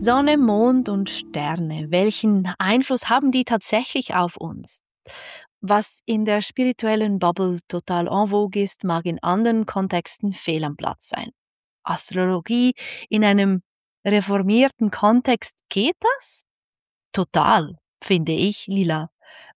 Sonne, Mond und Sterne, welchen Einfluss haben die tatsächlich auf uns? Was in der spirituellen Bubble total en vogue ist, mag in anderen Kontexten fehl am Platz sein. Astrologie in einem reformierten Kontext, geht das? Total, finde ich, Lila.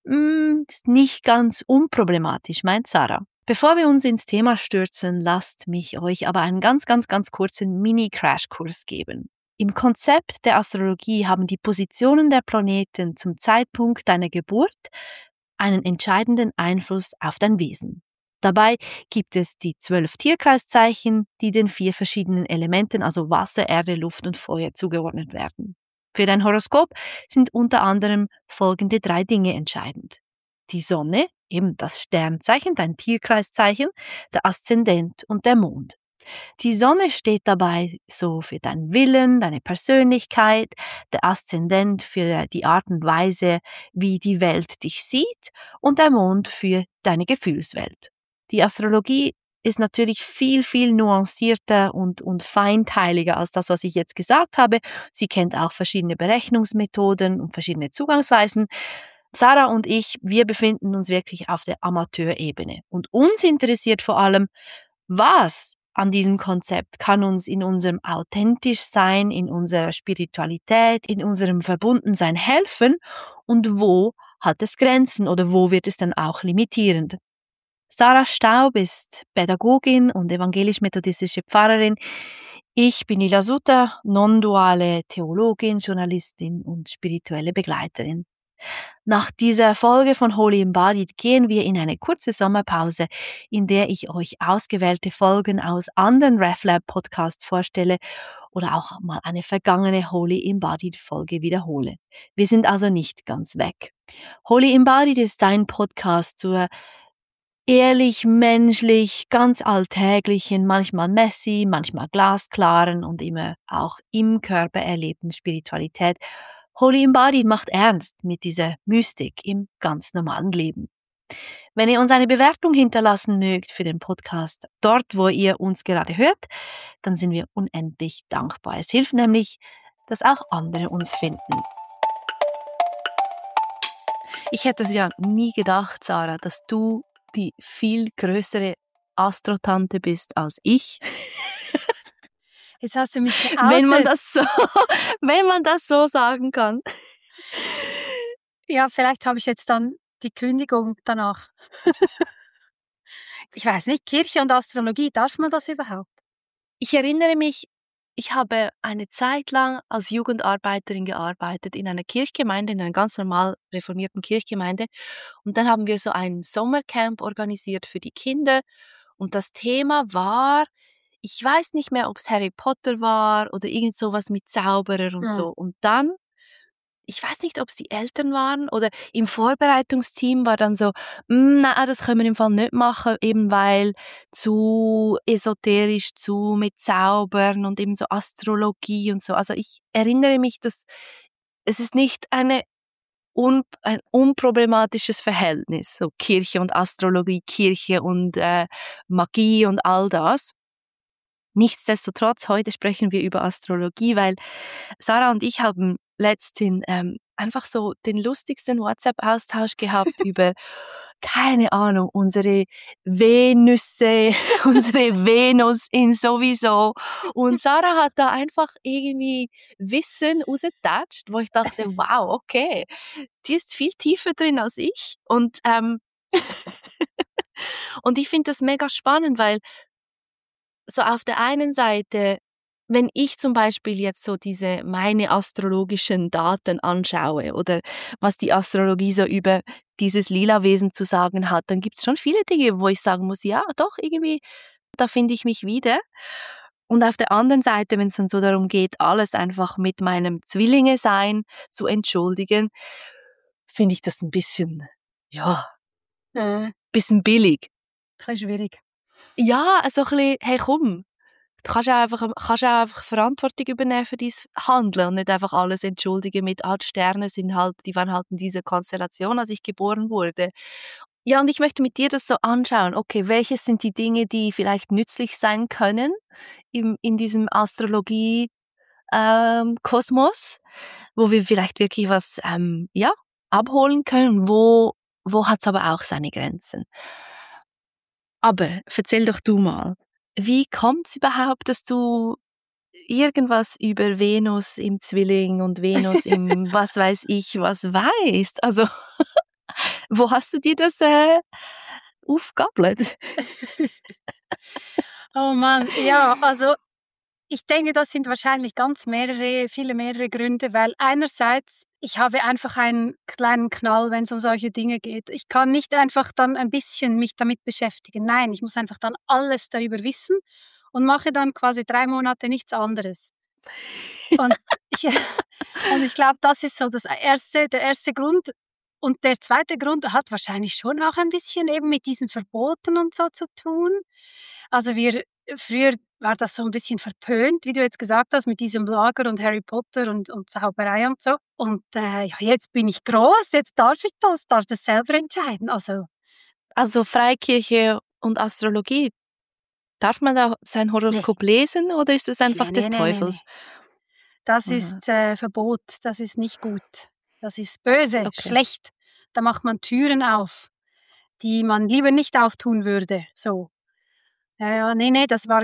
Ist nicht ganz unproblematisch, meint Sarah. Bevor wir uns ins Thema stürzen, lasst mich euch aber einen ganz kurzen Mini-Crashkurs geben. Im Konzept der Astrologie haben die Positionen der Planeten zum Zeitpunkt deiner Geburt einen entscheidenden Einfluss auf dein Wesen. Dabei gibt es die 12 Tierkreiszeichen, die den 4 verschiedenen Elementen, also Wasser, Erde, Luft und Feuer, zugeordnet werden. Für dein Horoskop sind unter anderem folgende 3 Dinge entscheidend. Die Sonne, eben das Sternzeichen, dein Tierkreiszeichen, der Aszendent und der Mond. Die Sonne steht dabei so für deinen Willen, deine Persönlichkeit, der Aszendent für die Art und Weise, wie die Welt dich sieht und der Mond für deine Gefühlswelt. Die Astrologie ist natürlich viel nuancierter und feinteiliger als das, was ich jetzt gesagt habe. Sie kennt auch verschiedene Berechnungsmethoden und verschiedene Zugangsweisen. Sarah und ich, wir befinden uns wirklich auf der Amateurebene. Und uns interessiert vor allem, was an diesem Konzept kann uns in unserem Authentischsein, in unserer Spiritualität, in unserem Verbundensein helfen und wo hat es Grenzen oder wo wird es dann auch limitierend. Sarah Staub ist Pädagogin und evangelisch-methodistische Pfarrerin. Ich bin Lila Sutter, non-duale Theologin, Journalistin und spirituelle Begleiterin. Nach dieser Folge von Holy Embodied gehen wir in eine kurze Sommerpause, in der ich euch ausgewählte Folgen aus anderen RefLab Podcasts vorstelle oder auch mal eine vergangene Holy Embodied Folge wiederhole. Wir sind also nicht ganz weg. Holy Embodied ist ein Podcast zur ehrlich, menschlich, ganz alltäglichen, manchmal messy, manchmal glasklaren und immer auch im Körper erlebten Spiritualität. Holy Embodied macht ernst mit dieser Mystik im ganz normalen Leben. Wenn ihr uns eine Bewertung hinterlassen mögt für den Podcast, dort, wo ihr uns gerade hört, dann sind wir unendlich dankbar. Es hilft nämlich, dass auch andere uns finden. Ich hätte es ja nie gedacht, Sarah, dass du die viel größere Astrotante bist als ich. Jetzt hast du mich geoutet. Wenn man das so sagen kann. Ja, vielleicht habe ich jetzt dann die Kündigung danach. Ich weiß nicht, Kirche und Astrologie, darf man das überhaupt? Ich erinnere mich, ich habe eine Zeit lang als Jugendarbeiterin gearbeitet in einer Kirchgemeinde, in einer ganz normal reformierten Kirchgemeinde. Und dann haben wir so ein Sommercamp organisiert für die Kinder. Und das Thema war, ich weiß nicht mehr, ob es Harry Potter war oder irgend sowas mit Zauberer und so. Und dann, ich weiß nicht, ob es die Eltern waren oder im Vorbereitungsteam war dann so, nein, das können wir im Fall nicht machen, eben weil zu esoterisch, zu mit Zaubern und eben so Astrologie und so. Also ich erinnere mich, dass es ist nicht ein unproblematisches Verhältnis, so Kirche und Astrologie, Kirche und Magie und all das. Nichtsdestotrotz, heute sprechen wir über Astrologie, weil Sarah und ich haben letztens einfach so den lustigsten WhatsApp-Austausch gehabt über, keine Ahnung, unsere Venüsse, unsere Venus in sowieso. Und Sarah hat da einfach irgendwie Wissen rausgetatscht, wo ich dachte, wow, okay, die ist viel tiefer drin als ich. Und und ich finde das mega spannend, weil so auf der einen Seite, wenn ich zum Beispiel jetzt so meine astrologischen Daten anschaue oder was die Astrologie so über dieses Lila-Wesen zu sagen hat, dann gibt es schon viele Dinge, wo ich sagen muss, ja, doch, irgendwie, da finde ich mich wieder. Und auf der anderen Seite, wenn es dann so darum geht, alles einfach mit meinem Zwillinge-Sein zu entschuldigen, finde ich das ein bisschen, ja, bisschen billig. Ein bisschen schwierig. Ja, also ein bisschen, hey komm, du kannst ja einfach Verantwortung übernehmen für dein Handeln und nicht einfach alles entschuldigen mit, die Sterne die waren halt in dieser Konstellation, als ich geboren wurde. Ja, und ich möchte mit dir das so anschauen. Okay, welches sind die Dinge, die vielleicht nützlich sein können in diesem Astrologie, Kosmos, wo wir vielleicht wirklich was abholen können, wo hat es aber auch seine Grenzen. Aber erzähl doch du mal, wie kommt es überhaupt, dass du irgendwas über Venus im Zwilling und Venus im was weiß ich was weißt? Also, wo hast du dir das aufgegabelt? Oh Mann, ja, also ich denke, das sind wahrscheinlich viele mehrere Gründe, weil einerseits, ich habe einfach einen kleinen Knall, wenn es um solche Dinge geht. Ich kann nicht einfach dann ein bisschen mich damit beschäftigen. Nein, ich muss einfach dann alles darüber wissen und mache dann quasi 3 Monate nichts anderes. Und ich und ich glaube, das ist so der erste Grund. Und der zweite Grund hat wahrscheinlich schon auch ein bisschen eben mit diesen Verboten und so zu tun. Also früher war das so ein bisschen verpönt, wie du jetzt gesagt hast, mit diesem Lager und Harry Potter und Zauberei und so. Und, ja, jetzt bin ich groß, jetzt darf das selber entscheiden. Also Freikirche und Astrologie, darf man da sein Ne, Horoskop lesen oder ist es einfach des ne. Teufels? Das Aha, ist, Verbot, das ist nicht gut. Das ist böse, okay. schlecht. Da macht man Türen auf, die man lieber nicht auftun würde, so. Ja, ja, ne,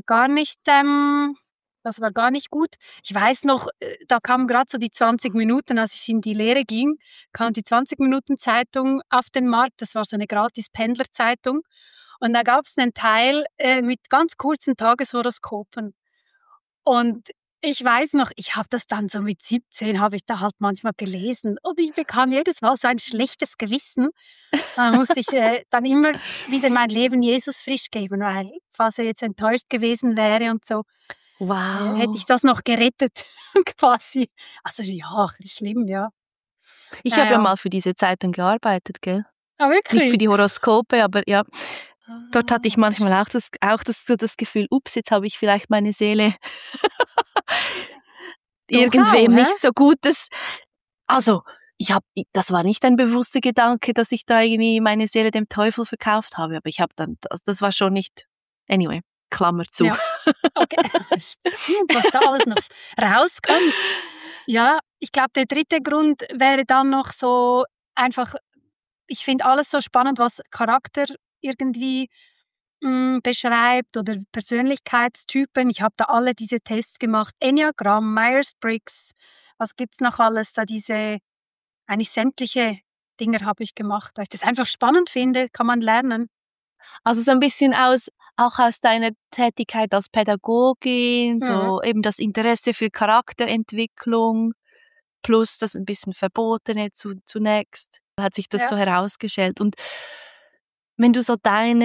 das war gar nicht gut. Ich weiß noch, da kamen grad so die 20 Minuten, als ich in die Lehre ging, kam die 20-Minuten-Zeitung auf den Markt. Das war so 'ne Gratis-Pendlerzeitung. Und da gab's 'nen Teil, mit ganz kurzen Tageshoroskopen. Und ich weiß noch, ich habe das dann so mit 17 habe ich da halt manchmal gelesen und ich bekam jedes Mal so ein schlechtes Gewissen. Da musste ich, dann immer wieder mein Leben Jesus frisch geben, weil falls er jetzt enttäuscht gewesen wäre und so, hätte ich Wow. das noch gerettet quasi. Also ja, schlimm, ja. Ich Ja, habe ja ja. mal für diese Zeitung gearbeitet, gell? Ah, Nicht für wirklich? die Horoskope, aber ja, dort hatte ich Ah. manchmal auch das Gefühl: „Ups, jetzt habe ich vielleicht meine Seele Doch auch, irgendwem hä? nicht so Gutes“, also, das war nicht ein bewusster Gedanke, dass ich da irgendwie meine Seele dem Teufel verkauft habe, aber ich habe dann das war schon nicht anyway, Klammer zu. Ja, okay. Spannend, was da alles noch rauskommt. Ja, ich glaube, der dritte Grund wäre dann noch so einfach, ich finde alles so spannend, was Charakter irgendwie, beschreibt oder Persönlichkeitstypen. Ich habe da alle diese Tests gemacht. Enneagramm, Myers-Briggs, was gibt's noch alles? Da diese eigentlich sämtliche Dinger habe ich gemacht, weil ich das einfach spannend finde, kann man lernen. Also, so ein bisschen auch aus deiner Tätigkeit als Pädagogin, Mhm, so eben das Interesse für Charakterentwicklung plus das ein bisschen Verbotene zunächst, hat sich das ja. so herausgestellt. Und wenn du so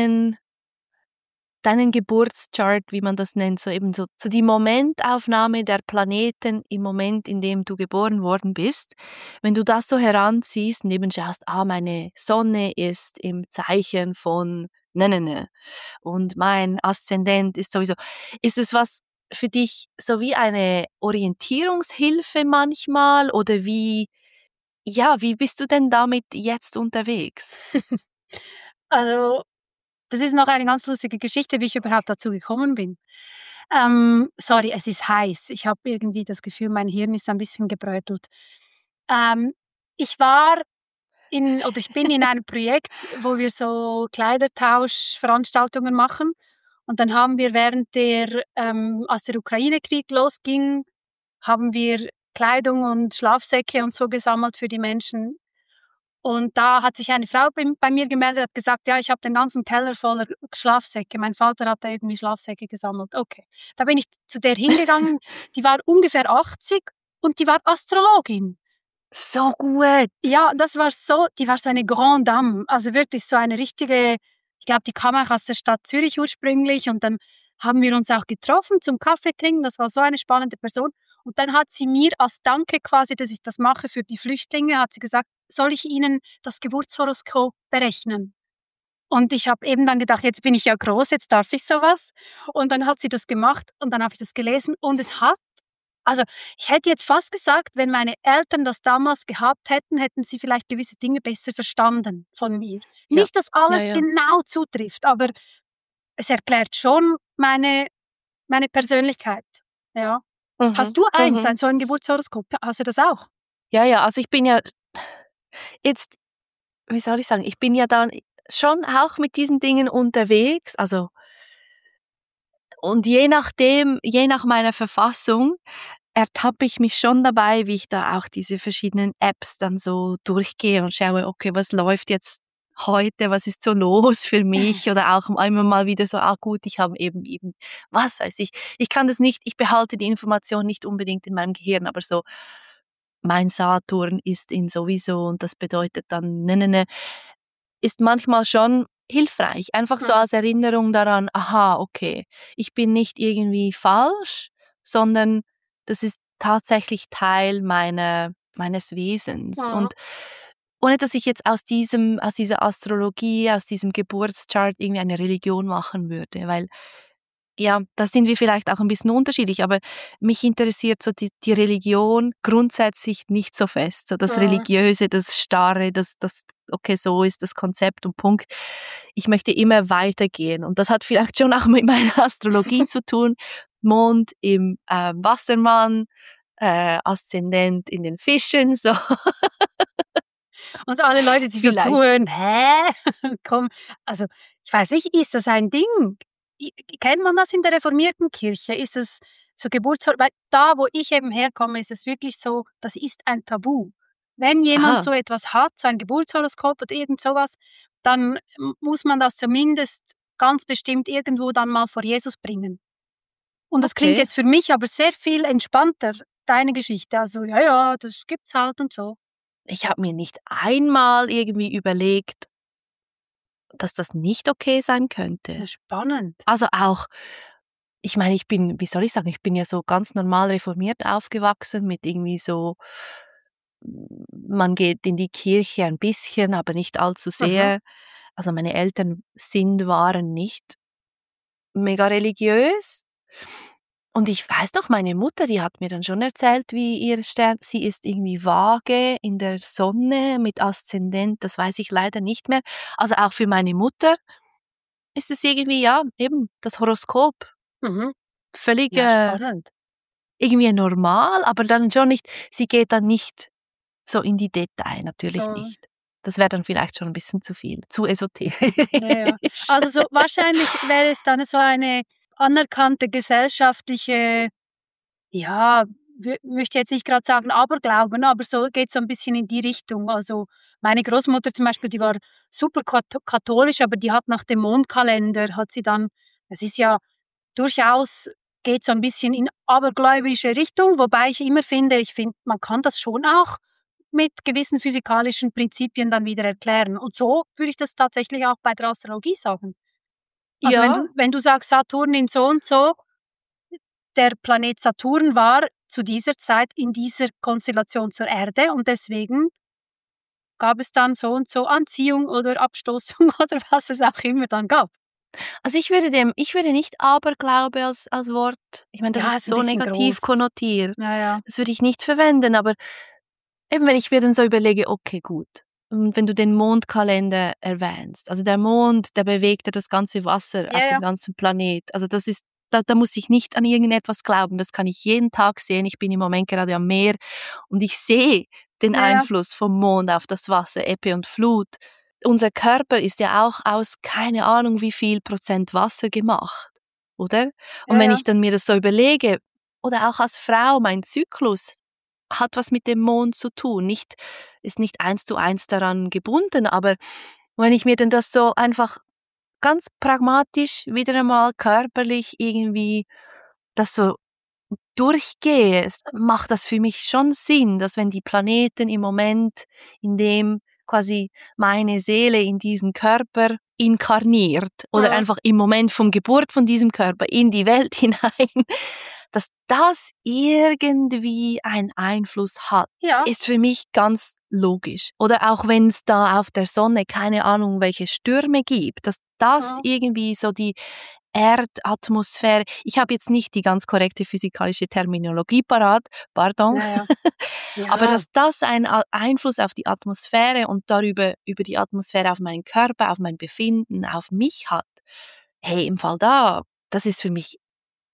deinen Geburtschart, wie man das nennt, so eben so die Momentaufnahme der Planeten im Moment, in dem du geboren worden bist. Wenn du das so heranziehst und eben schaust, meine Sonne ist im Zeichen von ne und mein Aszendent ist sowieso, ist es was für dich so wie eine Orientierungshilfe manchmal oder wie bist du denn damit jetzt unterwegs? Also, das ist noch eine ganz lustige Geschichte, wie ich überhaupt dazu gekommen bin. Sorry, es ist heiß. Ich habe irgendwie das Gefühl, mein Hirn ist ein bisschen gebrötelt. Ich war ich bin in einem Projekt, wo wir so Kleidertauschveranstaltungen machen. Und dann haben wir als der Ukraine-Krieg losging, haben wir Kleidung und Schlafsäcke und so gesammelt für die Menschen. Und da hat sich eine Frau bei mir gemeldet, hat gesagt: „Ja, ich habe den ganzen Keller voller Schlafsäcke.“ Mein Vater hat da irgendwie Schlafsäcke gesammelt. Okay. Da bin ich zu der hingegangen, die war ungefähr 80 und die war Astrologin. So gut. Ja, die war so eine Grande Dame, also wirklich so eine richtige, ich glaube, die kam auch aus der Stadt Zürich ursprünglich und dann haben wir uns auch getroffen zum Kaffee trinken. Das war so eine spannende Person. Und dann hat sie mir als Danke quasi, dass ich das mache für die Flüchtlinge, hat sie gesagt: „Soll ich Ihnen das Geburtshoroskop berechnen?“ Und ich habe eben dann gedacht: „Jetzt bin ich ja groß, jetzt darf ich so was.“ Und dann hat sie das gemacht und dann habe ich das gelesen und also, ich hätte jetzt fast gesagt, wenn meine Eltern das damals gehabt hätten, hätten sie vielleicht gewisse Dinge besser verstanden von mir. Ja. Nicht, dass Ja, alles ja. genau zutrifft, aber es erklärt schon meine Persönlichkeit. Ja. Hast du eins, Mhm. so ein Geburtshoroskop? Hast du das auch? Ja, also ich bin ja jetzt, wie soll ich sagen, ich bin ja dann schon auch mit diesen Dingen unterwegs, also und je nachdem, je nach meiner Verfassung, ertappe ich mich schon dabei, wie ich da auch diese verschiedenen Apps dann so durchgehe und schaue, okay, was läuft jetzt heute, was ist so los für mich oder auch immer mal wieder so, gut, ich habe eben, was weiß ich. Ich kann das nicht, ich behalte die Information nicht unbedingt in meinem Gehirn, aber so, mein Saturn ist in sowieso und das bedeutet dann, ne, ist manchmal schon hilfreich. Einfach so Mhm. als Erinnerung daran, aha, okay, ich bin nicht irgendwie falsch, sondern das ist tatsächlich Teil meines Wesens. Mhm. Und ohne dass ich jetzt aus dieser Astrologie, aus diesem Geburtschart irgendwie eine Religion machen würde, weil ja, da sind wir vielleicht auch ein bisschen unterschiedlich, aber mich interessiert so die Religion grundsätzlich nicht so fest. So das Mhm. Religiöse, das Starre, das okay, so ist das Konzept und Punkt. Ich möchte immer weitergehen und das hat vielleicht schon auch mit meiner Astrologie zu tun. Mond im Wassermann, Aszendent in den Fischen, so Und alle Leute, die so vielleicht. zuhören: „Hä? Komm." Also, ich weiß nicht, ist das ein Ding? Kennt man das in der reformierten Kirche? Ist es so weil da, wo ich eben herkomme, ist es wirklich so, das ist ein Tabu. Wenn jemand Aha, so etwas hat, so ein Geburtshoroskop oder irgend so was, dann muss man das zumindest ganz bestimmt irgendwo dann mal vor Jesus bringen. Und das klingt okay. jetzt für mich aber sehr viel entspannter, deine Geschichte. Also, ja, ja, das gibt's halt und so. Ich habe mir nicht einmal irgendwie überlegt, dass das nicht okay sein Ja, könnte. spannend. Also auch, ich meine, ich bin, wie soll ich sagen, ich bin ja so ganz normal reformiert aufgewachsen mit irgendwie so, man geht in die Kirche ein bisschen, aber nicht allzu Mhm. sehr. Also meine Eltern waren nicht mega religiös. Und ich weiß noch, meine Mutter, die hat mir dann schon erzählt, wie ihr Stern, sie ist irgendwie vage in der Sonne mit Aszendent, das weiß ich leider nicht mehr. Also auch für meine Mutter ist es irgendwie, ja, eben das Horoskop Mhm. völlig Ja, spannend. irgendwie normal, aber dann schon nicht, sie geht dann nicht so in die Detail, natürlich Mhm. nicht. Das wäre dann vielleicht schon ein bisschen zu viel, zu esoterisch. Ja, ja. Also, so wahrscheinlich wäre es dann so eine anerkannte gesellschaftliche, ja, möchte jetzt nicht grad sagen Aberglauben, aber so geht so 'n bisschen in die Richtung. Also, meine Großmutter zum Beispiel, die war super katholisch, aber die hat nach dem Mondkalender hat sie dann, es ist ja durchaus, geht so 'n bisschen in abergläubische Richtung, wobei ich immer finde, ich finde, man kann das schon auch mit gewissen physikalischen Prinzipien dann wieder erklären. Und so würde ich das tatsächlich auch bei der Astrologie sagen. Also, wenn Ja, du sagst, Saturn in so und so, der Planet Saturn war zu dieser Zeit in dieser Konstellation zur Erde und deswegen gab es dann so und so Anziehung oder Abstoßung oder was es auch immer dann gab. also ich würde nicht Aberglaube als Wort, ich meine, das Ja, ist ist 'n so bisschen negativ groß. konnotiert. Ja, ja. Das würde ich nicht verwenden, aber eben, wenn ich mir dann so überlege, okay, gut. Und wenn du den Mondkalender erwähnst, also der Mond, der bewegt ja das ganze Wasser Ja, auf dem ja. ganzen Planet. Also das ist, da muss ich nicht an irgendetwas glauben. Das kann ich jeden Tag sehen. Ich bin im Moment gerade am Meer und ich sehe den Ja, ja. Einfluss vom Mond auf das Wasser, Ebbe und Flut. Unser Körper ist ja auch aus keine Ahnung wie viel Prozent Wasser gemacht, oder? Und Ja, wenn ja. ich dann mir das so überlege, oder auch als Frau, mein Zyklus hat was mit dem Mond zu tun, nicht, ist nicht eins zu eins daran gebunden, aber wenn ich mir denn das so einfach ganz pragmatisch wieder einmal körperlich irgendwie das so durchgehe, es macht das für mich schon Sinn, dass wenn die Planeten im Moment, in dem quasi meine Seele in diesen Körper inkarniert oder Mhm. einfach im Moment von Geburt von diesem Körper in die Welt hinein, dass das irgendwie einen Einfluss hat, Ja. ist für mich ganz logisch. Oder auch wenn es da auf der Sonne keine Ahnung welche Stürme gibt, dass das Mhm. irgendwie so die Erdatmosphäre, ich habe jetzt nicht die ganz korrekte physikalische Terminologie parat, pardon, Ja, ja. aber Ja. dass das einen Einfluss auf die Atmosphäre und darüber über die Atmosphäre auf meinen Körper, auf mein Befinden, auf mich hat, hey, im Fall da, das ist für mich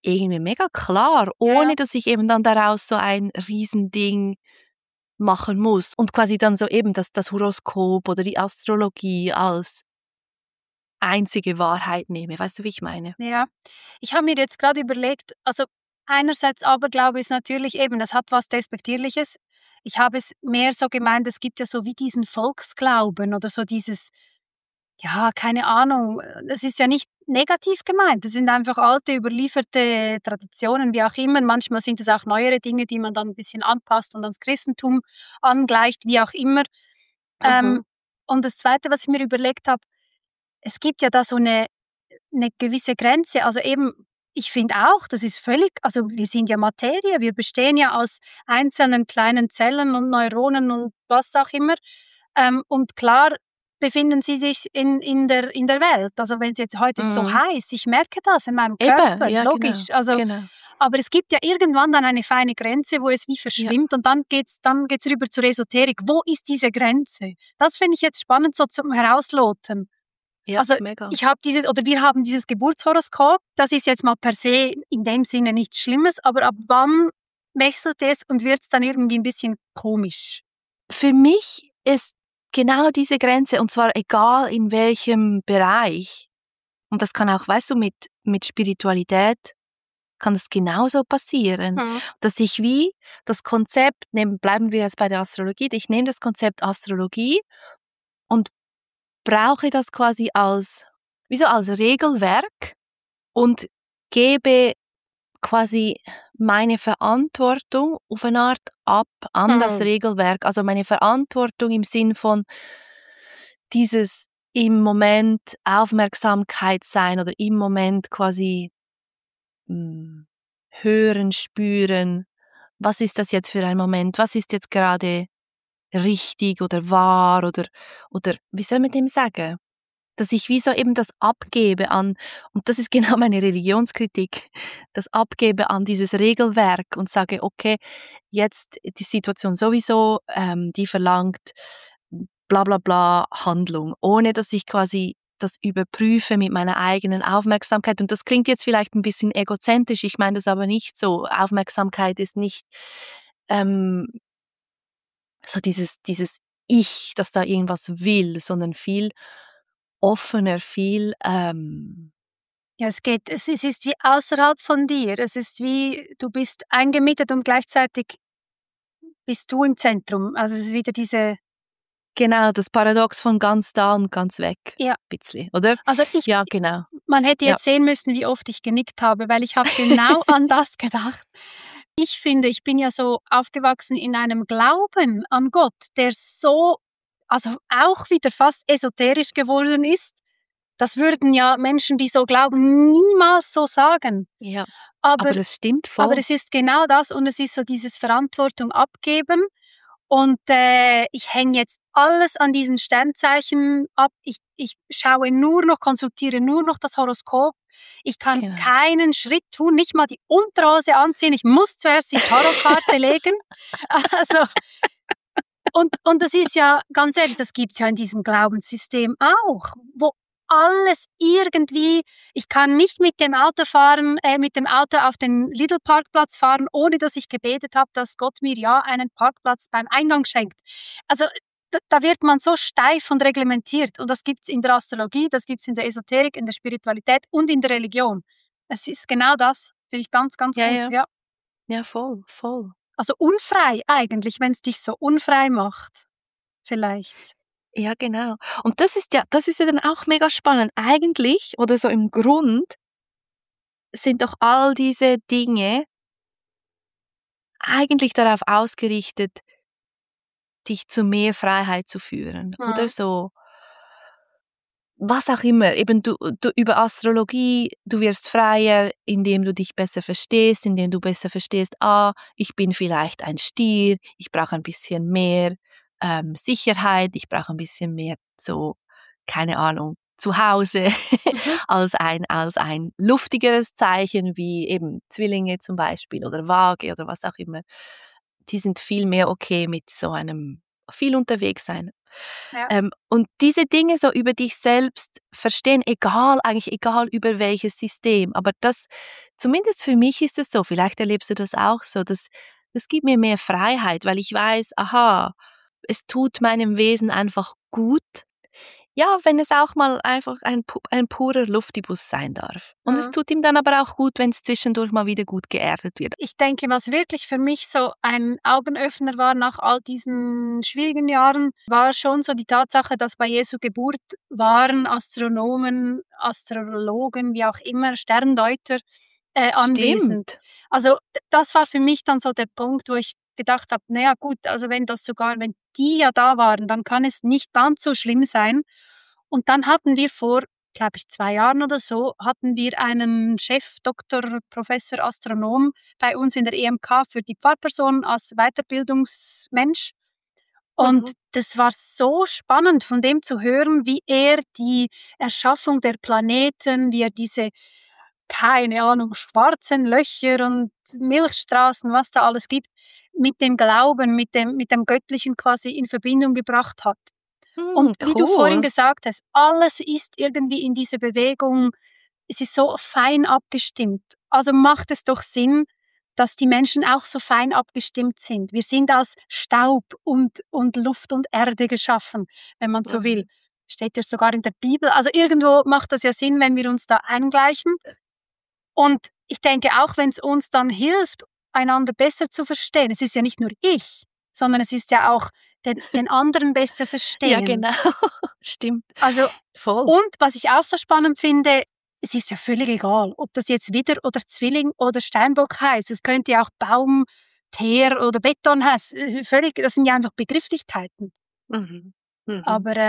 irgendwie mega klar, ohne dass ich eben dann daraus so ein Riesending machen muss und quasi dann so eben das Horoskop oder die Astrologie als einzige Wahrheit nehme. Weißt du, wie ich meine? Ja. Ich habe mir jetzt gerade überlegt, also einerseits Aberglaube ist natürlich eben, das hat was Despektierliches. Ich habe es mehr so gemeint, es gibt ja so wie diesen Volksglauben oder so dieses, ja, keine Ahnung, das ist ja nicht negativ gemeint. Das sind einfach alte, überlieferte Traditionen, wie auch immer. Manchmal sind es auch neuere Dinge, die man dann ein bisschen anpasst und ans Christentum angleicht, wie auch immer. Mhm. Und das Zweite, was ich mir überlegt habe, es gibt ja da so eine gewisse Grenze. Also eben, ich finde auch, das ist völlig, also wir sind ja Materie, wir bestehen ja aus einzelnen kleinen Zellen und Neuronen und was auch immer. Und klar befinden sie sich in der Welt. Also wenn es jetzt heute ist so Mhm. heiß, ich merke das in meinem Eben, Körper, ja, genau, logisch. Also, genau. aber es gibt ja irgendwann dann eine feine Grenze, wo es wie Ja, verschwimmt und dann geht's rüber zur Esoterik. Wo ist diese Grenze? Das finde ich jetzt spannend so zum Herausloten. ja, Also, mega. ich habe dieses oder wir haben dieses Geburtshoroskop. Das ist jetzt mal per se in dem Sinne nichts Schlimmes, aber ab wann wechselt es und wird es dann irgendwie ein bisschen komisch? Für mich ist genau diese Grenze, und zwar egal in welchem Bereich, und das kann auch, weißt du, mit Spiritualität kann es genauso passieren, Mhm. dass ich wie das Konzept, bleiben wir jetzt bei der Astrologie, ich nehme das Konzept Astrologie und brauche das quasi als, wie so als Regelwerk und gebe quasi meine Verantwortung auf eine Art ab an das Mhm. Regelwerk. Also meine Verantwortung im Sinn von dieses im Moment Aufmerksamkeit sein oder im Moment quasi hm, hören, spüren. Was ist das jetzt für ein Moment? Was ist jetzt gerade richtig oder wahr oder wie soll man dem sagen? Dass ich wie so eben das abgebe an, und das ist genau meine Religionskritik, das abgebe an dieses Regelwerk und sage, okay, jetzt die Situation sowieso, die verlangt bla bla bla Handlung, ohne dass ich quasi das überprüfe mit meiner eigenen Aufmerksamkeit. Und das klingt jetzt vielleicht ein bisschen egozentrisch, ich meine das aber nicht so. Aufmerksamkeit ist nicht ähm, so dieses Ich, das da irgendwas will, sondern viel offener, viel Ja, es ist wie außerhalb von dir. Es ist wie, du bist eingemietet und gleichzeitig bist du im Zentrum. Also, es ist wieder diese, genau, das Paradox von ganz da und ganz weg, ja. bisschen, oder? Also, Ja, genau. man hätte Ja. jetzt sehen müssen, wie oft ich genickt habe, weil ich habe genau an das gedacht. Ich finde, ich bin ja so aufgewachsen in einem Glauben an Gott, der so, also auch wieder fast esoterisch geworden ist. Das würden ja Menschen, die so glauben, niemals so sagen. Ja, Aber aber das stimmt aber voll. es ist genau das und es ist so dieses Verantwortung abgeben und, ich hänge jetzt alles an diesen Sternzeichen ab. Ich schaue nur noch, konsultiere nur noch das Horoskop. Ich kann Genau. keinen Schritt tun, nicht mal die Unterhose anziehen. Ich muss zuerst die Tarotkarte legen. Also, und das ist ja ganz ehrlich, das gibt's ja in diesem Glaubenssystem auch, wo alles irgendwie, ich kann nicht mit dem Auto fahren, mit dem Auto auf den Lidl-Parkplatz fahren, ohne dass ich gebetet habe, dass Gott mir ja einen Parkplatz beim Eingang schenkt. Also da wird man so steif und reglementiert und das gibt's in der Astrologie, das gibt's in der Esoterik, in der Spiritualität und in der Religion. Es ist genau das, finde ich ganz, ganz Ja, gut, ja. ja. Ja, voll, voll. Also unfrei eigentlich, wenn's dich so unfrei macht, vielleicht. Ja, genau. Und das ist ja dann auch mega spannend. Eigentlich oder so im Grund sind doch all diese Dinge eigentlich darauf ausgerichtet, dich zu mehr Freiheit zu führen, oder Mhm. so. Was auch immer, eben du über Astrologie, du wirst freier, indem du dich besser verstehst, indem du besser verstehst, ich bin vielleicht ein Stier, ich brauche ein bisschen mehr Sicherheit, ich brauche ein bisschen mehr so, keine Ahnung, zu Hause Mhm. als ein luftigeres Zeichen wie eben Zwillinge zum Beispiel oder Waage oder was auch immer. Die sind viel mehr okay mit so einem viel unterwegs sein. Ja. Und diese Dinge so über dich selbst verstehen, eigentlich egal über welches System, aber das Zumindest für mich ist es so, vielleicht erlebst du das auch so, das gibt mir mehr Freiheit, weil ich weiß, aha, es tut meinem Wesen einfach gut. Ja, wenn es auch mal einfach ein purer Luftibus sein darf. Und es Mhm. tut ihm dann aber auch gut, wenn es zwischendurch mal wieder gut geerdet wird. Ich denke, was wirklich für mich so ein Augenöffner war nach all diesen schwierigen Jahren, war schon so die Tatsache, dass bei Jesu Geburt waren Astronomen, Astrologen, wie auch immer, Sterndeuter anwesend. Stimmt. Also das war für mich dann so der Punkt, wo ich gedacht habe, naja gut, also wenn die ja da waren, dann kann es nicht ganz so schlimm sein. Und dann hatten wir vor, glaube ich, 2 Jahren oder so, hatten wir einen Chef, Doktor, Professor, Astronom bei uns in der EMK für die Pfarrperson als Weiterbildungsmensch. Und Mhm. das war so spannend, von dem zu hören, wie er die Erschaffung der Planeten, wie er diese, keine Ahnung, schwarzen Löcher und Milchstraßen, was da alles gibt, mit dem Glauben, mit dem Göttlichen quasi in Verbindung gebracht hat. Und wie du vorhin Cool. gesagt hast, alles ist irgendwie in dieser Bewegung, es ist so fein abgestimmt. Also macht es doch Sinn, dass die Menschen auch so fein abgestimmt sind. Wir sind aus Staub und Luft und Erde geschaffen, wenn man so will. Mhm. Steht ja sogar in der Bibel. Also irgendwo macht das ja Sinn, wenn wir uns da eingleichen. Und ich denke auch, wenn es uns dann hilft, einander besser zu verstehen. Es ist ja nicht nur ich, sondern es ist ja auch den anderen besser Ja, verstehen. genau. Stimmt. Also, Voll. und was ich auch so spannend finde, es ist ja völlig egal, ob das jetzt Widder oder Zwilling oder Steinbock heißt. Es könnte ja auch Baum, Teer oder Beton heißen. Das sind ja einfach Begrifflichkeiten. Mhm. Mhm. Aber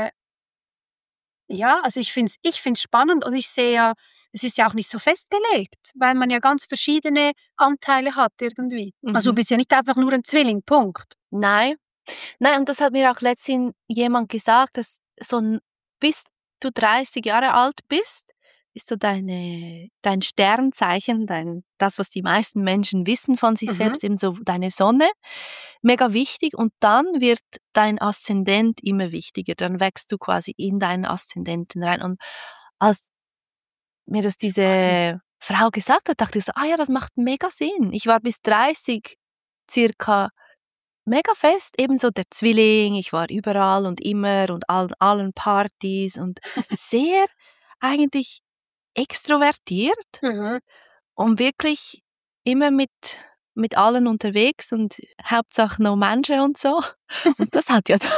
ja, also ich find's spannend und ich sehe ja, es ist ja auch nicht so festgelegt, weil man ja ganz verschiedene Anteile hat irgendwie. Also du Mhm. bist ja nicht einfach nur ein Zwilling, Punkt. Nein. Nein, und das hat mir auch letztens jemand gesagt, dass bis du 30 Jahre alt bist, ist so dein Sternzeichen, das, was die meisten Menschen wissen von sich Mhm. selbst, eben so deine Sonne, mega wichtig. Und dann wird dein Aszendent immer wichtiger. Dann wächst du quasi in deinen Aszendenten rein. Und als mir das Spannend. diese Frau gesagt hat, dachte ich so, ah ja, das macht mega Sinn. Ich war bis 30 circa mega fest, ebenso der Zwilling, ich war überall und immer und allen Partys und sehr eigentlich extrovertiert Mhm. und wirklich immer mit allen unterwegs und Hauptsache no Menschen und so. Und das hat ja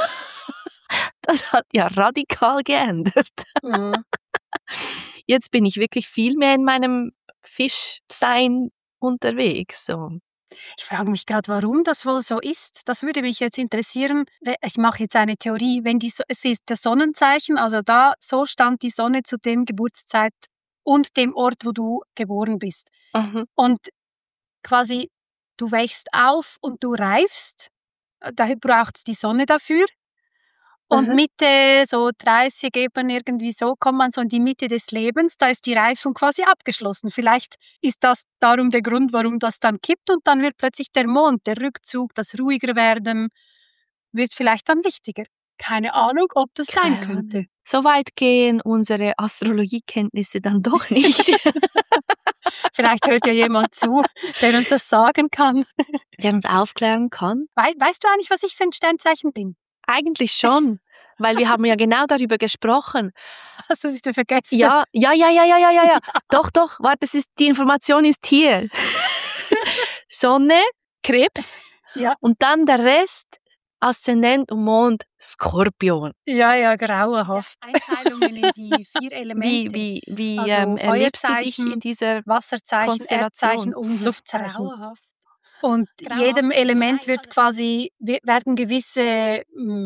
das hat ja radikal geändert. Mhm. Jetzt bin ich wirklich viel mehr in meinem Fischsein unterwegs, so. Ich frage mich gerade, warum das wohl so ist. Das würde mich jetzt interessieren. Ich mache jetzt eine Theorie. Es ist das Sonnenzeichen, also da so stand die Sonne zu dem Geburtszeit und dem Ort, wo du geboren bist. Mhm, Und quasi du wächst auf und du reifst. Da braucht es die Sonne dafür. Und mhm. Mitte, so 30 eben irgendwie so, kommt man so in die Mitte des Lebens, da ist die Reifung quasi abgeschlossen. Vielleicht ist das darum der Grund, warum das dann kippt und dann wird plötzlich der Mond, der Rückzug, das ruhiger werden, wird vielleicht dann wichtiger. Keine Ahnung, ob das sein Keine könnte. Ahnung. So weit gehen unsere Astrologiekenntnisse dann doch nicht. Vielleicht hört ja jemand zu, der uns das sagen kann. Der uns aufklären kann? Weißt du eigentlich, was ich für ein Sternzeichen bin? Eigentlich schon, weil wir haben ja genau darüber gesprochen. Hast du es wieder vergessen? Ja, ja, ja, ja, ja, ja, ja, ja. Doch, doch, warte, die Information ist hier. Sonne, Krebs Ja. und dann der Rest, Aszendent und Mond, Skorpion. Ja, ja, grauenhaft. Einteilungen in die 4 Wie, Elemente. wie, wie Also erlebst du dich Feuerzeichen, in dieser Wasserzeichen, Erdzeichen Konstellation? und Luftzeichen. Grauenhaft. Und jedem Grauenhafte Element Zeit. wird quasi, werden gewisse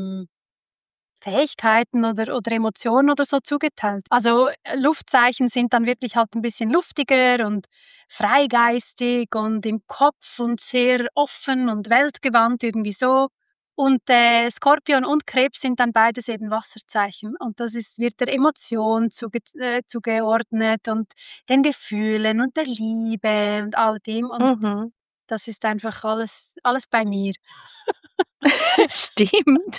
Fähigkeiten oder Emotionen oder so zugeteilt. Also Luftzeichen sind dann wirklich halt ein bisschen luftiger und freigeistig und im Kopf und sehr offen und weltgewandt irgendwie so. Und Skorpion und Krebs sind dann beides eben Wasserzeichen. Und wird der Emotion zugeordnet und den Gefühlen und der Liebe und all dem. Und Mhm. das ist einfach alles bei mir. Stimmt.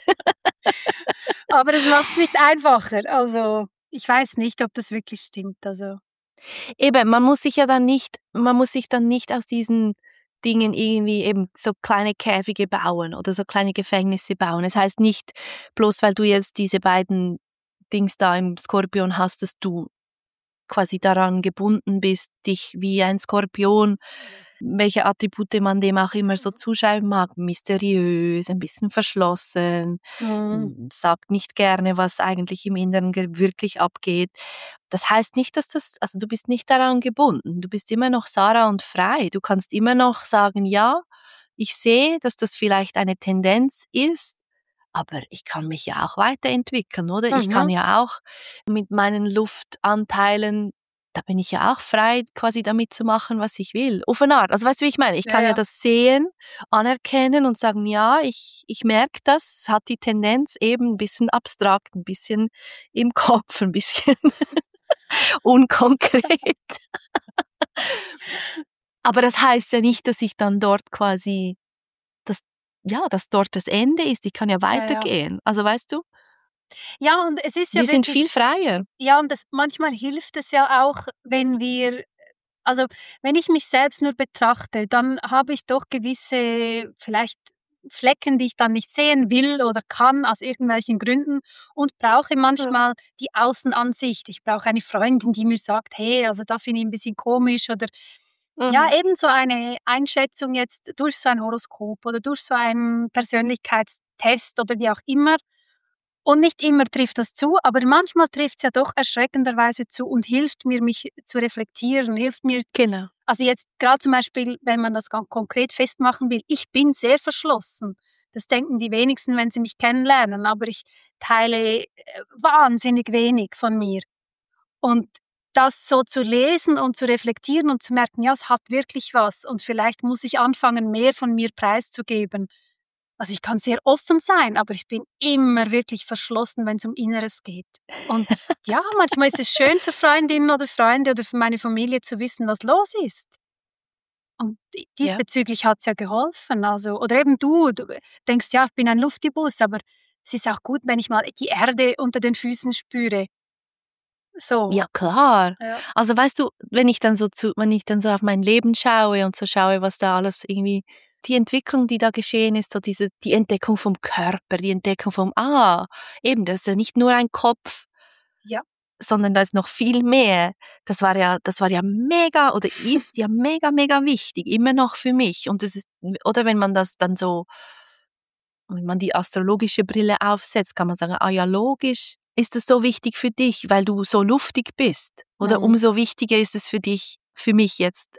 Aber das macht es nicht einfacher. Also, ich weiß nicht, ob das wirklich stimmt. Also Eben, man muss sich dann nicht aus diesen Dingen irgendwie eben so kleine Käfige bauen oder so kleine Gefängnisse bauen. Es heißt nicht, bloß weil du jetzt diese beiden Dings da im Skorpion hast, dass du quasi daran gebunden bist, dich wie ein Skorpion, welche Attribute man dem auch immer so zuschreiben mag, mysteriös, ein bisschen verschlossen, sagt nicht gerne, was eigentlich im Inneren wirklich abgeht. Das heißt nicht, also du bist nicht daran gebunden. Du bist immer noch Sarah und frei. Du kannst immer noch sagen, ja, ich sehe, dass das vielleicht eine Tendenz ist, aber ich kann mich ja auch weiterentwickeln, oder? Ich kann ja auch mit meinen Luftanteilen, da bin ich ja auch frei, quasi damit zu machen, was ich will. Auf eine Art. Also weißt du, wie ich meine? Ich kann ja das sehen, anerkennen und sagen, ja, ich merke das, es hat die Tendenz eben ein bisschen abstrakt, ein bisschen im Kopf, ein bisschen unkonkret. Aber das heißt ja nicht, dass ich dann dort quasi, dass dort das Ende ist. Ich kann ja weitergehen. Also weißt du? Ja, und es ist ja wir sind viel freier. Ja, und manchmal hilft es ja auch, wenn ich mich selbst nur betrachte, dann habe ich doch gewisse vielleicht Flecken, die ich dann nicht sehen will oder kann aus irgendwelchen Gründen und brauche manchmal die Außenansicht. Ich brauche eine Freundin, die mir sagt, hey, also da finde ich ein bisschen komisch oder ja, eben so eine Einschätzung jetzt durch so ein Horoskop oder durch so einen Persönlichkeitstest oder wie auch immer. Und nicht immer trifft das zu, aber manchmal trifft es ja doch erschreckenderweise zu und hilft mir, mich zu reflektieren, hilft mir. Genau. Also jetzt gerade zum Beispiel, wenn man das ganz konkret festmachen will, ich bin sehr verschlossen. Das denken die wenigsten, wenn sie mich kennenlernen, aber ich teile wahnsinnig wenig von mir. Und das so zu lesen und zu reflektieren und zu merken, ja, es hat wirklich was und vielleicht muss ich anfangen, mehr von mir preiszugeben. Also ich kann sehr offen sein, aber ich bin immer wirklich verschlossen, wenn es um Inneres geht. Und ja, manchmal ist es schön für Freundinnen oder Freunde oder für meine Familie zu wissen, was los ist. Und diesbezüglich hat es ja geholfen. Also, oder eben du denkst, ja, ich bin ein Luftibus, aber es ist auch gut, wenn ich mal die Erde unter den Füßen spüre. So. Ja, klar. Ja. Also weißt du, wenn ich dann so auf mein Leben schaue und so schaue, was da alles irgendwie, die Entwicklung, die da geschehen ist, so die Entdeckung vom Körper, die Entdeckung vom, eben, das ist ja nicht nur ein Kopf, Ja. sondern da ist noch viel mehr. Das war ja mega oder ist ja mega, mega wichtig, immer noch für mich. Und das ist, oder wenn man das dann so, wenn man die astrologische Brille aufsetzt, kann man sagen, ja, logisch ist es so wichtig für dich, weil du so luftig bist. Oder umso wichtiger ist es für dich, für mich jetzt,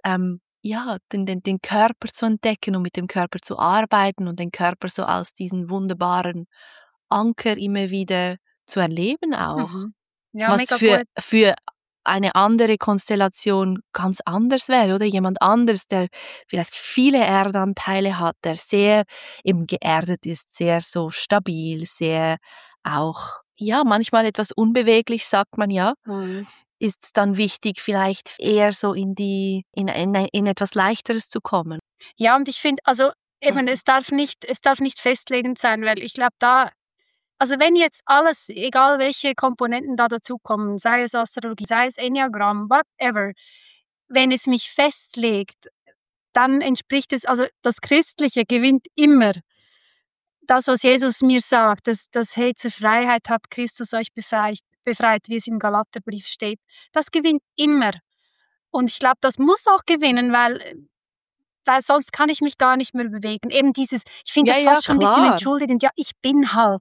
den Körper zu entdecken und mit dem Körper zu arbeiten und den Körper so als diesen wunderbaren Anker immer wieder zu erleben auch. Ja, was mega für, gut. für eine andere Konstellation ganz anders wäre, oder? Jemand anders, der vielleicht viele Erdanteile hat, der sehr eben geerdet ist, sehr so stabil, sehr auch, ja, manchmal etwas unbeweglich, sagt man ja, ist es dann wichtig, vielleicht eher so in etwas Leichteres zu kommen. Ja, und ich finde, also eben, es darf nicht festlegend sein, weil ich glaube, also wenn jetzt alles, egal welche Komponenten da dazukommen, sei es Astrologie, sei es Enneagramm, whatever, wenn es mich festlegt, dann entspricht es, also das Christliche gewinnt immer. Das, was Jesus mir sagt, dass hey, zur Freiheit hat Christus euch befreit, wie es im Galaterbrief steht, das gewinnt immer. Und ich glaube, das muss auch gewinnen, weil sonst kann ich mich gar nicht mehr bewegen. Eben dieses, ich finde das fast schon ein bisschen entschuldigend, ja, ich bin halt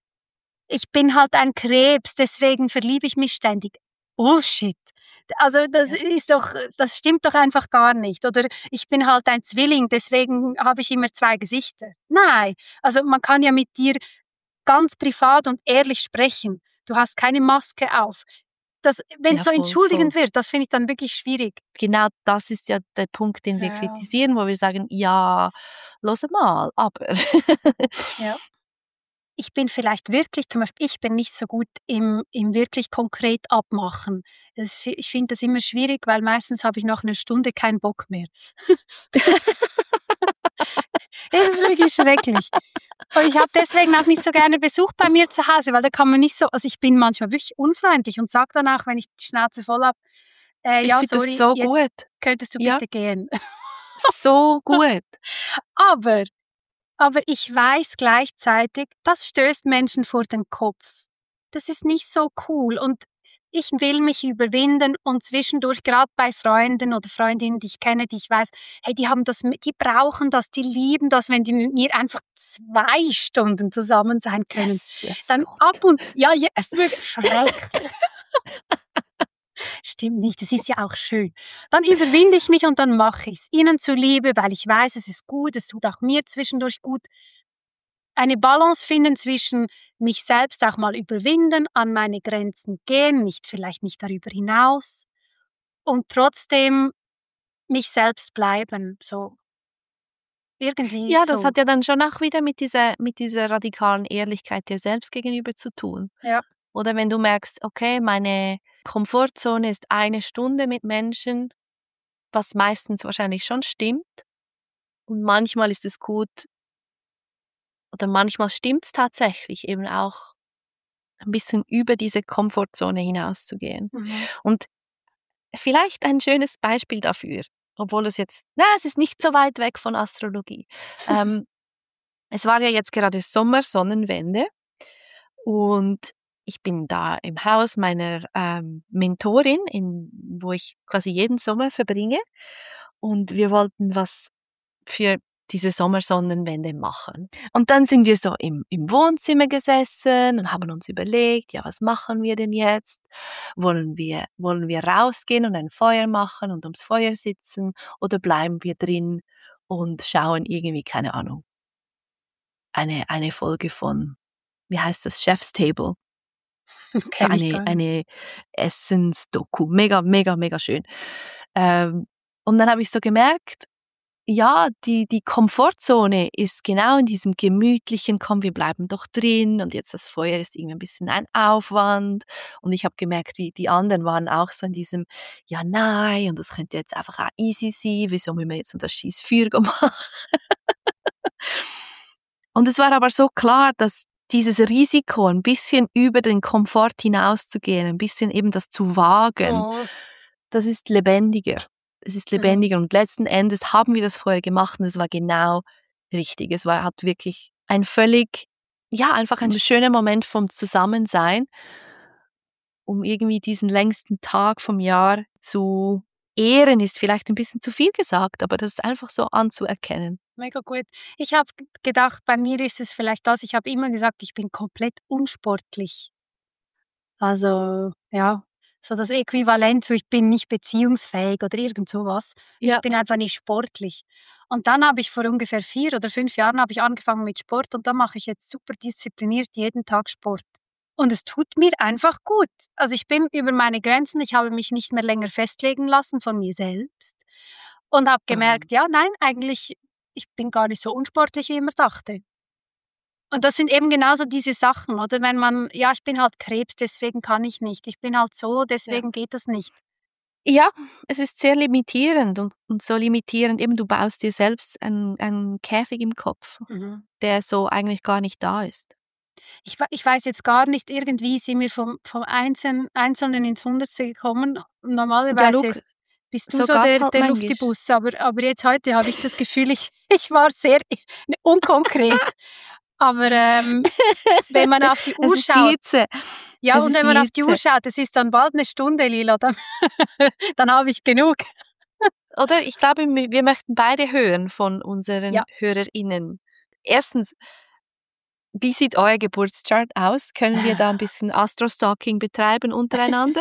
ein Krebs, deswegen verliebe ich mich ständig. Bullshit. Also das stimmt doch einfach gar nicht. Oder ich bin halt ein Zwilling, deswegen habe ich immer 2 Gesichter. Nein, also man kann ja mit dir ganz privat und ehrlich sprechen. Du hast keine Maske auf. Wenn es so entschuldigend wird, das finde ich dann wirklich schwierig. Genau das ist ja der Punkt, den wir kritisieren, wo wir sagen, ja, los mal, aber. Ja. Ich bin vielleicht wirklich, zum Beispiel, ich bin nicht so gut im wirklich konkret abmachen. Ich finde das immer schwierig, weil meistens habe ich nach einer Stunde keinen Bock mehr. Das ist wirklich schrecklich. Und ich habe deswegen auch nicht so gerne Besuch bei mir zu Hause, weil da kann man nicht so, also ich bin manchmal wirklich unfreundlich und sage dann auch, wenn ich die Schnauze voll habe, Ich ja, finde das sorry, so jetzt gut. könntest du Ja, bitte gehen. so gut. Aber ich weiß gleichzeitig, das stößt Menschen vor den Kopf. Das ist nicht so cool und ich will mich überwinden und zwischendurch, gerade bei Freunden oder Freundinnen, die ich kenne, die ich weiß, hey, die brauchen das, die lieben das, wenn die mit mir einfach 2 Stunden zusammen sein können. Jesus Dann ab Gott. und zu, ja, wirklich schrecklich. Stimmt nicht, das ist ja auch schön. Dann überwinde ich mich und dann mache ich's. Ihnen zuliebe, weil ich weiß, es ist gut, es tut auch mir zwischendurch gut. Eine Balance finden zwischen mich selbst auch mal überwinden, an meine Grenzen gehen, vielleicht nicht darüber hinaus und trotzdem mich selbst bleiben, so irgendwie Ja, das so. hat ja dann schon auch wieder mit dieser radikalen Ehrlichkeit dir selbst gegenüber zu tun. Ja. Oder wenn du merkst, okay, meine Komfortzone ist 1 Stunde mit Menschen, was meistens wahrscheinlich schon stimmt. Und manchmal ist es gut oder manchmal stimmt's tatsächlich eben auch ein bisschen über diese Komfortzone hinauszugehen. Mhm. Und vielleicht ein schönes Beispiel dafür, obwohl es ist nicht so weit weg von Astrologie. Ähm, Es war ja jetzt gerade Sommersonnenwende und ich bin da im Haus meiner Mentorin, wo ich quasi jeden Sommer verbringe. Und wir wollten was für diese Sommersonnenwende machen. Und dann sind wir so im Wohnzimmer gesessen und haben uns überlegt, ja, was machen wir denn jetzt? Wollen wir rausgehen und ein Feuer machen und ums Feuer sitzen oder bleiben wir drin und schauen irgendwie, keine Ahnung, eine Folge von, wie heißt das, Chef's Table. So Kenne ich gar nicht. eine Essensdoku. Mega, mega, mega schön. Und dann habe ich so gemerkt, ja, die Komfortzone ist genau in diesem gemütlichen, komm, wir bleiben doch drin und jetzt das Feuer ist irgendwie ein bisschen ein Aufwand. Und ich habe gemerkt, wie die anderen waren auch so in diesem, ja, nein, und das könnte jetzt einfach auch easy sein, wieso müssen wir jetzt noch das scheiß Feuer machen? Und es war aber so klar, dass dieses Risiko, ein bisschen über den Komfort hinauszugehen, ein bisschen eben das zu wagen, Oh. das ist lebendiger. Es ist Mhm. lebendiger und letzten Endes haben wir das vorher gemacht und es war genau richtig. Hat wirklich einfach ein schöner Moment vom Zusammensein, um irgendwie diesen längsten Tag vom Jahr zu ehren, ist vielleicht ein bisschen zu viel gesagt, aber das ist einfach so anzuerkennen. Mega gut. Ich habe gedacht, bei mir ist es vielleicht das, ich habe immer gesagt, ich bin komplett unsportlich. Also, ja, so das Äquivalent zu ich bin nicht beziehungsfähig oder irgend so was. Ich Ja. bin einfach nicht sportlich. Und dann habe ich vor ungefähr 4 oder 5 Jahren habe ich angefangen mit Sport und da mache ich jetzt super diszipliniert jeden Tag Sport. Und es tut mir einfach gut. Also, ich bin über meine Grenzen, ich habe mich nicht mehr länger festlegen lassen von mir selbst und habe Mhm. gemerkt, ja, nein, eigentlich, ich bin gar nicht so unsportlich, wie ich immer dachte. Und das sind eben genauso diese Sachen, oder? Wenn man ja, ich bin halt Krebs, deswegen kann ich nicht. Ich bin halt so, Ja. deswegen geht das nicht. Ja, es ist sehr limitierend und so limitierend, eben du baust dir selbst einen Käfig im Kopf, Mhm. der so eigentlich gar nicht da ist. Ich weiß jetzt gar nicht, irgendwie sind wir vom Einzelnen ins Hundertste gekommen. Ja, Normalerweise look, bist du so so geht's halt der manchmal. Luftibus, aber jetzt heute habe ich das Gefühl, ich war sehr unkonkret. Aber, wenn man auf die Es Uhr ist die schaut, Hitze. ja, Es und ist wenn man die auf die Uhr Hitze. schaut, es ist dann bald 'ne Stunde, Lila, dann dann habe ich genug. Oder ich glaube, wir möchten beide hören von unseren Ja. HörerInnen. Erstens, wie sieht euer Geburtschart aus? Können wir da ein bisschen Astro-Stalking betreiben untereinander?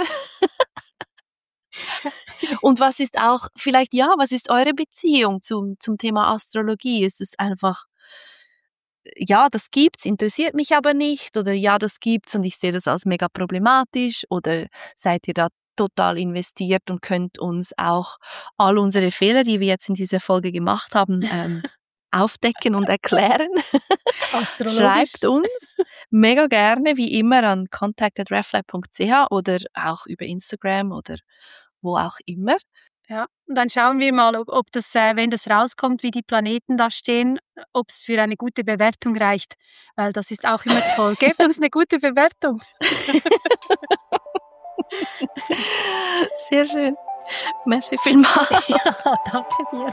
Und was ist auch vielleicht, ja, was ist eure Beziehung zum Thema Astrologie? Ist es einfach, ja, das gibt's, interessiert mich aber nicht, oder ja, das gibt's und ich sehe das als mega problematisch, oder seid ihr da total investiert und könnt uns auch all unsere Fehler, die wir jetzt in dieser Folge gemacht haben, aufdecken und erklären? Schreibt Astrologisch. uns mega gerne, wie immer, an contact@reflab.ch oder auch über Instagram oder wo auch immer. Ja, und dann schauen wir mal, ob das, wenn das rauskommt, wie die Planeten da stehen, ob es für eine gute Bewertung reicht, weil das ist auch immer toll. Gebt uns eine gute Bewertung. Sehr schön. Merci vielmals. Ja, danke dir.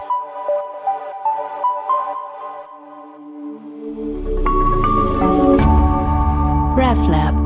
RefLab